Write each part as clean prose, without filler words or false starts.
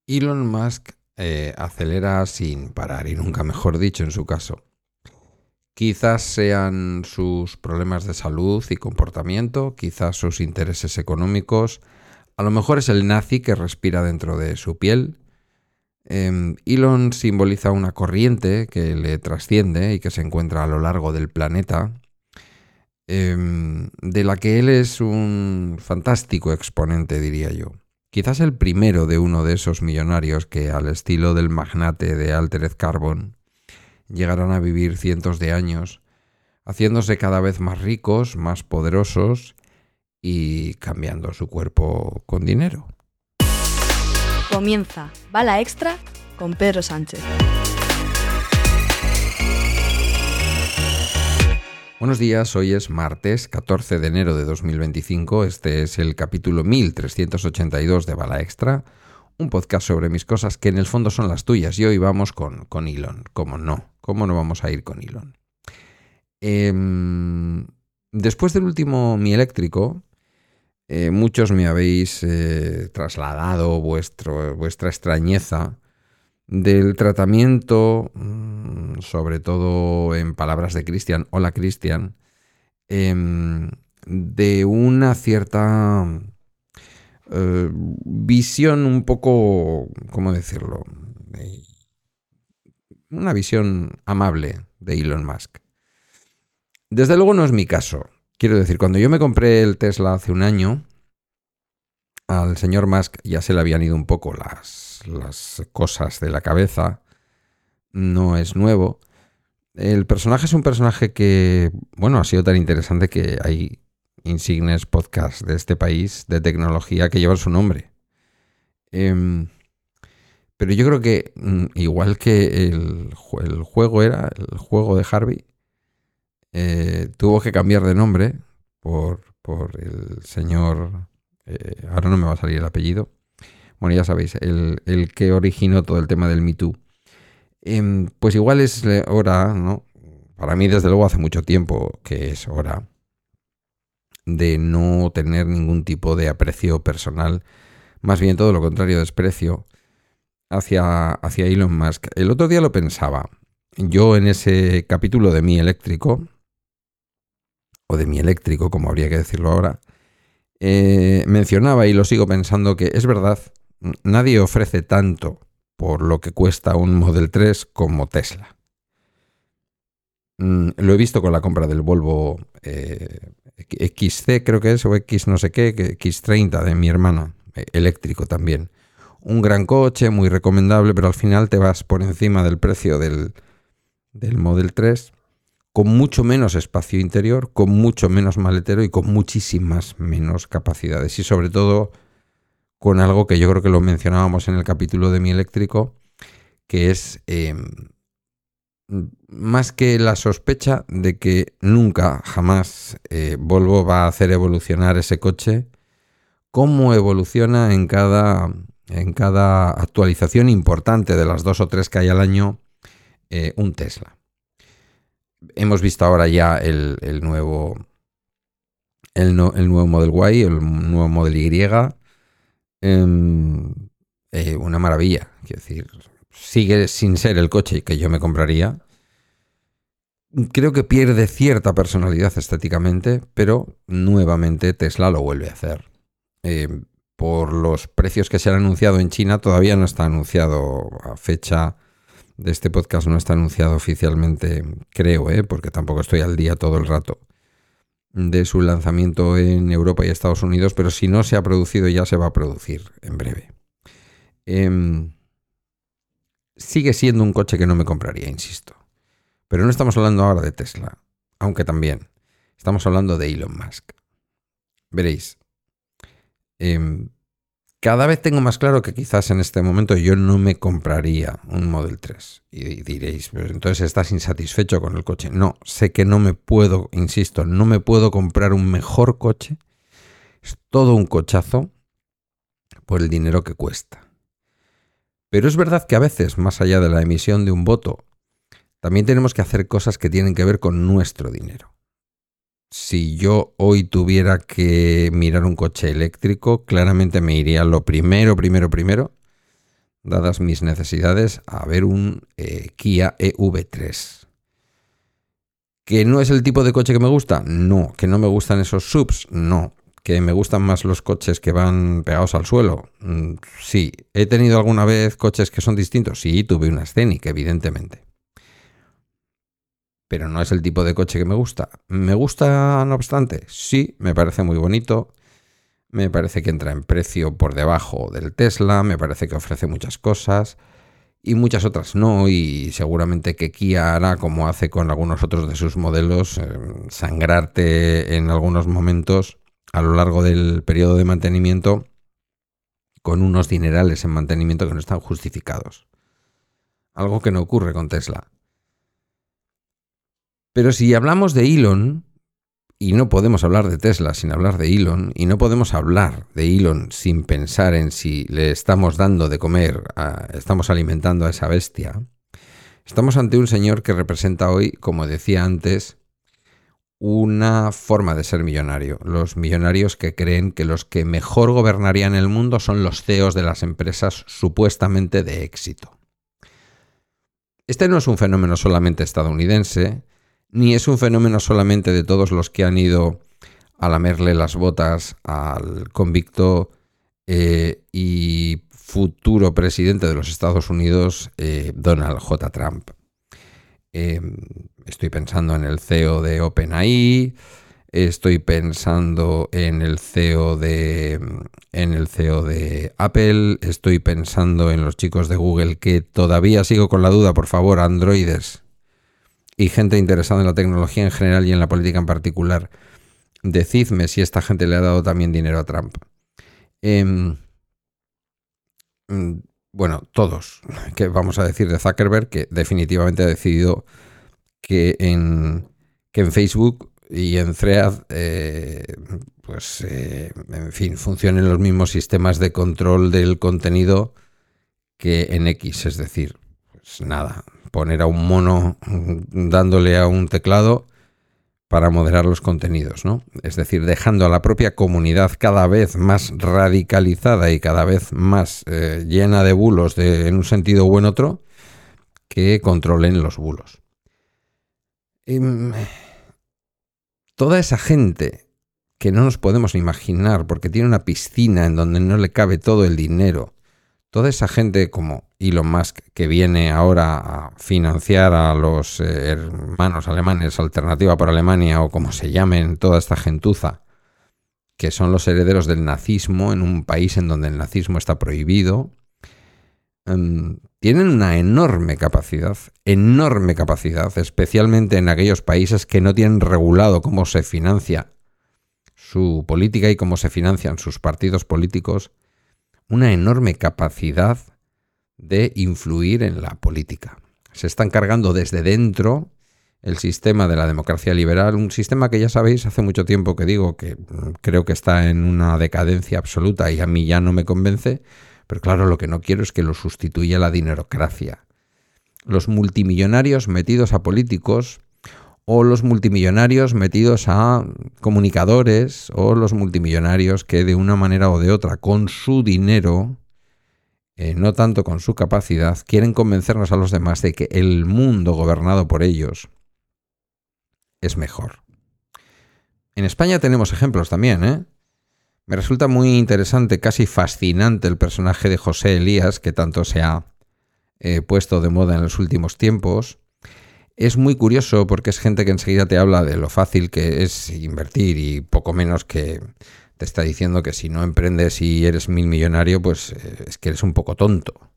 Elon Musk acelera sin parar, y nunca mejor dicho en su caso. Quizás sean sus problemas de salud y comportamiento, quizás sus intereses económicos, a lo mejor es el nazi que respira dentro de su piel. Elon simboliza una corriente que le trasciende y que se encuentra a lo largo del planeta, de la que él es un fantástico exponente, diría yo. Quizás el primero de uno de esos millonarios que, al estilo del magnate de Altered Carbon, llegarán a vivir cientos de años, haciéndose cada vez más ricos, más poderosos y cambiando su cuerpo con dinero. Comienza Bala Extra con Pedro Sánchez. Buenos días, hoy es martes 14 de enero de 2025, este es el capítulo 1382 de Bala Extra, un podcast sobre mis cosas que en el fondo son las tuyas, y hoy vamos con Elon. ¿Cómo no vamos a ir con Elon? Después del último Mi Eléctrico, muchos me habéis trasladado vuestra extrañeza del tratamiento, sobre todo en palabras de Cristian, hola Cristian, de una cierta visión un poco, ¿cómo decirlo? Una visión amable de Elon Musk. Desde luego no es mi caso. Quiero decir, cuando yo me compré el Tesla hace un año, al señor Musk ya se le habían ido un poco las cosas de la cabeza. No es nuevo. El personaje es un personaje que, bueno, ha sido tan interesante que hay insignes podcasts de este país de tecnología que llevan su nombre. Pero yo creo que, igual que el juego de Harvey, tuvo que cambiar de nombre por el señor, ahora no me va a salir el apellido, bueno, ya sabéis, el que originó todo el tema del Me Too. Pues igual es hora, ¿no? Para mí, desde luego, hace mucho tiempo que es hora de no tener ningún tipo de aprecio personal, más bien todo lo contrario, desprecio hacia Elon Musk. El otro día lo pensaba. Yo, en ese capítulo de Mi Eléctrico, o de Mi Eléctrico, como habría que decirlo ahora, mencionaba, y lo sigo pensando, que es verdad, nadie ofrece tanto por lo que cuesta un Model 3 como Tesla. Lo he visto con la compra del Volvo XC, creo que es, o X no sé qué, X30 de mi hermana, eléctrico también. Un gran coche, muy recomendable, pero al final te vas por encima del precio del Model 3, con mucho menos espacio interior, con mucho menos maletero y con muchísimas menos capacidades. Y sobre todo con algo que yo creo que lo mencionábamos en el capítulo de Mi Eléctrico, que es más que la sospecha de que nunca, jamás Volvo va a hacer evolucionar ese coche como evoluciona en cada actualización importante de las 2 o 3 que hay al año un Tesla. Hemos visto ahora ya el nuevo Model Y, el nuevo Model Y. Una maravilla, quiero decir, sigue sin ser el coche que yo me compraría. Creo que pierde cierta personalidad estéticamente, pero nuevamente Tesla lo vuelve a hacer. Por los precios que se han anunciado en China, todavía no está anunciado a fecha de este podcast, no está anunciado oficialmente, creo, porque tampoco estoy al día todo el rato, de su lanzamiento en Europa y Estados Unidos, pero si no se ha producido, ya se va a producir en breve. Sigue siendo un coche que no me compraría, insisto. Pero no estamos hablando ahora de Tesla, aunque también. Estamos hablando de Elon Musk. Veréis, cada vez tengo más claro que quizás en este momento yo no me compraría un Model 3. Y diréis, pero entonces estás insatisfecho con el coche. No, sé que no me puedo comprar un mejor coche. Es todo un cochazo por el dinero que cuesta. Pero es verdad que a veces, más allá de la emisión de un voto, también tenemos que hacer cosas que tienen que ver con nuestro dinero. Si yo hoy tuviera que mirar un coche eléctrico, claramente me iría lo primero dadas mis necesidades, a ver un Kia EV3. ¿Que no es el tipo de coche que me gusta? No. ¿Que no me gustan esos SUVs? No. ¿Que me gustan más los coches que van pegados al suelo? Sí. ¿He tenido alguna vez coches que son distintos? Sí, tuve una Scenic, evidentemente. Pero no es el tipo de coche que me gusta. ¿Me gusta, no obstante? Sí, me parece muy bonito. Me parece que entra en precio por debajo del Tesla. Me parece que ofrece muchas cosas. Y muchas otras no. Y seguramente que Kia hará, como hace con algunos otros de sus modelos, sangrarte en algunos momentos a lo largo del periodo de mantenimiento con unos dinerales en mantenimiento que no están justificados. Algo que no ocurre con Tesla. Pero si hablamos de Elon, y no podemos hablar de Tesla sin hablar de Elon, y no podemos hablar de Elon sin pensar en si le estamos dando de comer, estamos alimentando a esa bestia, estamos ante un señor que representa hoy, como decía antes, una forma de ser millonario. Los millonarios que creen que los que mejor gobernarían el mundo son los CEOs de las empresas supuestamente de éxito. Este no es un fenómeno solamente estadounidense, ni es un fenómeno solamente de todos los que han ido a lamerle las botas al convicto y futuro presidente de los Estados Unidos, Donald J. Trump. Estoy pensando en el CEO de OpenAI, estoy pensando en el CEO de Apple, estoy pensando en los chicos de Google, que todavía sigo con la duda, por favor, androides y gente interesada en la tecnología en general y en la política en particular, decidme si esta gente le ha dado también dinero a Trump. Bueno, todos, que vamos a decir de Zuckerberg, que definitivamente ha decidido que en Facebook y en Thread, en fin, funcionen los mismos sistemas de control del contenido que en X, es decir, pues nada, poner a un mono dándole a un teclado para moderar los contenidos, ¿no? Es decir, dejando a la propia comunidad cada vez más radicalizada y cada vez más llena de bulos en un sentido u en otro, que controlen los bulos. Toda esa gente que no nos podemos imaginar porque tiene una piscina en donde no le cabe todo el dinero, toda esa gente como Elon Musk, que viene ahora a financiar a los hermanos alemanes, Alternativa por Alemania, o como se llamen, toda esta gentuza, que son los herederos del nazismo en un país en donde el nazismo está prohibido, tienen una enorme capacidad, especialmente en aquellos países que no tienen regulado cómo se financia su política y cómo se financian sus partidos políticos, una enorme capacidad de influir en la política. Se están cargando desde dentro el sistema de la democracia liberal, un sistema que ya sabéis, hace mucho tiempo que digo que creo que está en una decadencia absoluta y a mí ya no me convence, pero claro, lo que no quiero es que lo sustituya la dinerocracia. Los multimillonarios metidos a políticos, o los multimillonarios metidos a comunicadores, o los multimillonarios que de una manera o de otra, con su dinero, no tanto con su capacidad, quieren convencernos a los demás de que el mundo gobernado por ellos es mejor. En España tenemos ejemplos también, ¿eh? Me resulta muy interesante, casi fascinante, el personaje de José Elías, que tanto se ha puesto de moda en los últimos tiempos. Es muy curioso porque es gente que enseguida te habla de lo fácil que es invertir y poco menos que te está diciendo que si no emprendes y eres millonario, pues es que eres un poco tonto.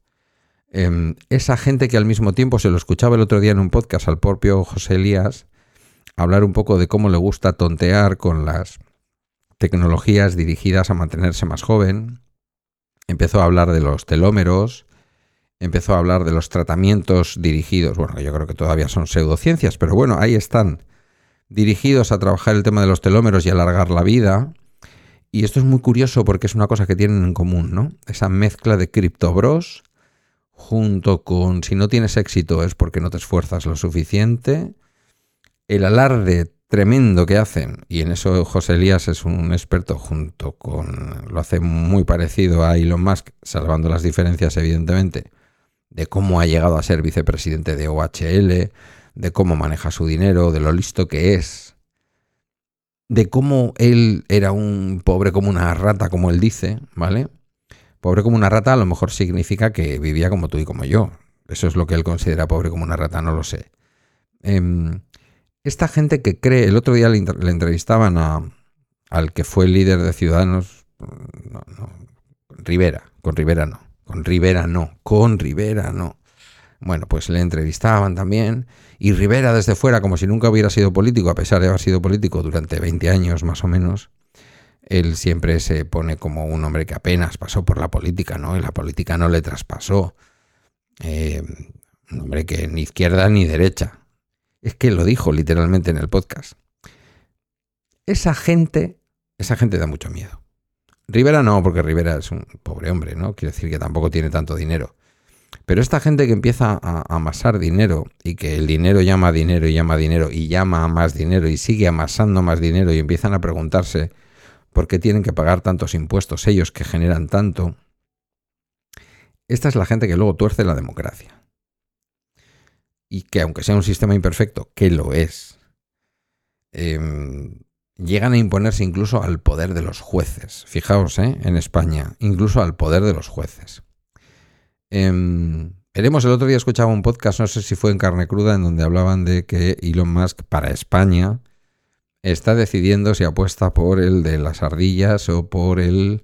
Esa gente que al mismo tiempo, se lo escuchaba el otro día en un podcast al propio José Elías, hablar un poco de cómo le gusta tontear con las tecnologías dirigidas a mantenerse más joven. Empezó a hablar de los telómeros, empezó a hablar de los tratamientos dirigidos, bueno, yo creo que todavía son pseudociencias, pero bueno, ahí están, dirigidos a trabajar el tema de los telómeros y alargar la vida. Y esto es muy curioso porque es una cosa que tienen en común, ¿no? Esa mezcla de criptobros junto con si no tienes éxito es porque no te esfuerzas lo suficiente, el alarde tremendo que hacen, y en eso José Elías es un experto lo hace muy parecido a Elon Musk, salvando las diferencias evidentemente, de cómo ha llegado a ser vicepresidente de OHL, de cómo maneja su dinero, de lo listo que es, de cómo él era un pobre como una rata, como él dice, ¿vale? Pobre como una rata a lo mejor significa que vivía como tú y como yo. Eso es lo que él considera pobre como una rata, no lo sé. Esta gente que cree, el otro día le entrevistaban al que fue el líder de Ciudadanos, con Rivera no. Bueno, pues le entrevistaban también, y Rivera desde fuera, como si nunca hubiera sido político, a pesar de haber sido político durante 20 años más o menos, él siempre se pone como un hombre que apenas pasó por la política, ¿no? Y la política no le traspasó. Un hombre que ni izquierda ni derecha. Es que lo dijo literalmente en el podcast. Esa gente da mucho miedo. Rivera no, porque Rivera es un pobre hombre, ¿no? Quiere decir que tampoco tiene tanto dinero. Pero esta gente que empieza a amasar dinero, y que el dinero llama dinero y llama dinero y llama a más dinero y sigue amasando más dinero, y empiezan a preguntarse por qué tienen que pagar tantos impuestos ellos que generan tanto. Esta es la gente que luego tuerce la democracia. Y que aunque sea un sistema imperfecto, que lo es, llegan a imponerse incluso al poder de los jueces. Fijaos, en España, incluso al poder de los jueces. Veremos, el otro día escuchaba un podcast, no sé si fue en Carne Cruda, en donde hablaban de que Elon Musk para España está decidiendo si apuesta por el de las ardillas o por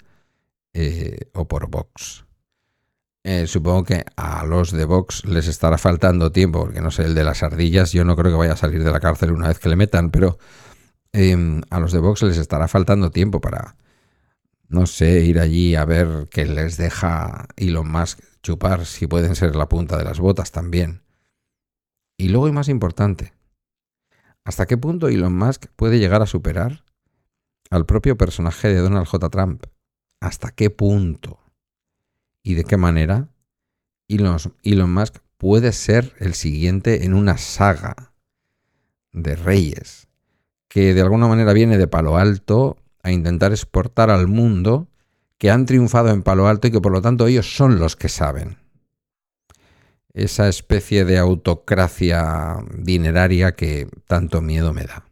Vox. Supongo que a los de Vox les estará faltando tiempo, porque no sé, el de las ardillas yo no creo que vaya a salir de la cárcel una vez que le metan, pero a los de Vox les estará faltando tiempo para, no sé, ir allí a ver qué les deja Elon Musk chupar, si pueden ser la punta de las botas también. Y luego, y más importante, ¿hasta qué punto Elon Musk puede llegar a superar al propio personaje de Donald J. Trump? ¿Hasta qué punto? ¿Y de qué manera Elon Musk puede ser el siguiente en una saga de reyes que de alguna manera viene de Palo Alto a intentar exportar al mundo, que han triunfado en Palo Alto y que por lo tanto ellos son los que saben? Esa especie de autocracia dineraria que tanto miedo me da.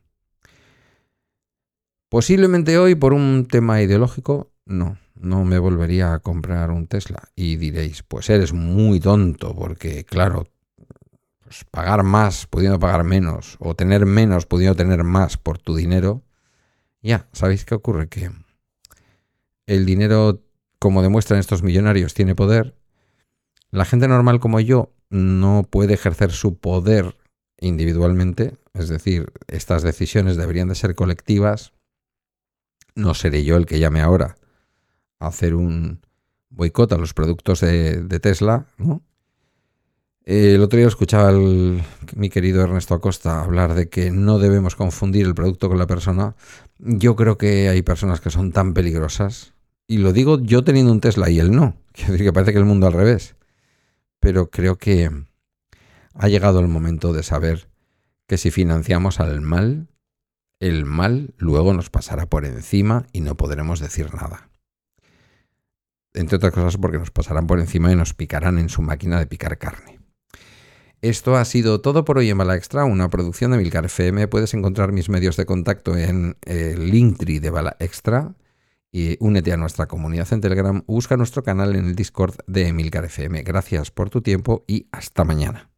Posiblemente hoy, por un tema ideológico, no me volvería a comprar un Tesla. Y diréis, pues eres muy tonto, porque claro, pues pagar más pudiendo pagar menos, o tener menos pudiendo tener más por tu dinero. Ya, ¿sabéis qué ocurre? Que el dinero, como demuestran estos millonarios, tiene poder. La gente normal como yo no puede ejercer su poder individualmente, es decir, estas decisiones deberían de ser colectivas. No seré yo el que llame ahora a hacer un boicot a los productos de Tesla, ¿no? El otro día escuchaba mi querido Ernesto Acosta hablar de que no debemos confundir el producto con la persona. Yo creo que hay personas que son tan peligrosas, y lo digo yo teniendo un Tesla y él no. Quiero decir que parece que el mundo al revés. Pero creo que ha llegado el momento de saber que si financiamos al mal, el mal luego nos pasará por encima y no podremos decir nada. Entre otras cosas porque nos pasarán por encima y nos picarán en su máquina de picar carne. Esto ha sido todo por hoy en Bala Extra, una producción de Emilcar FM. Puedes encontrar mis medios de contacto en el Linktree de Bala Extra, y únete a nuestra comunidad en Telegram, busca nuestro canal en el Discord de Emilcar FM. Gracias por tu tiempo y hasta mañana.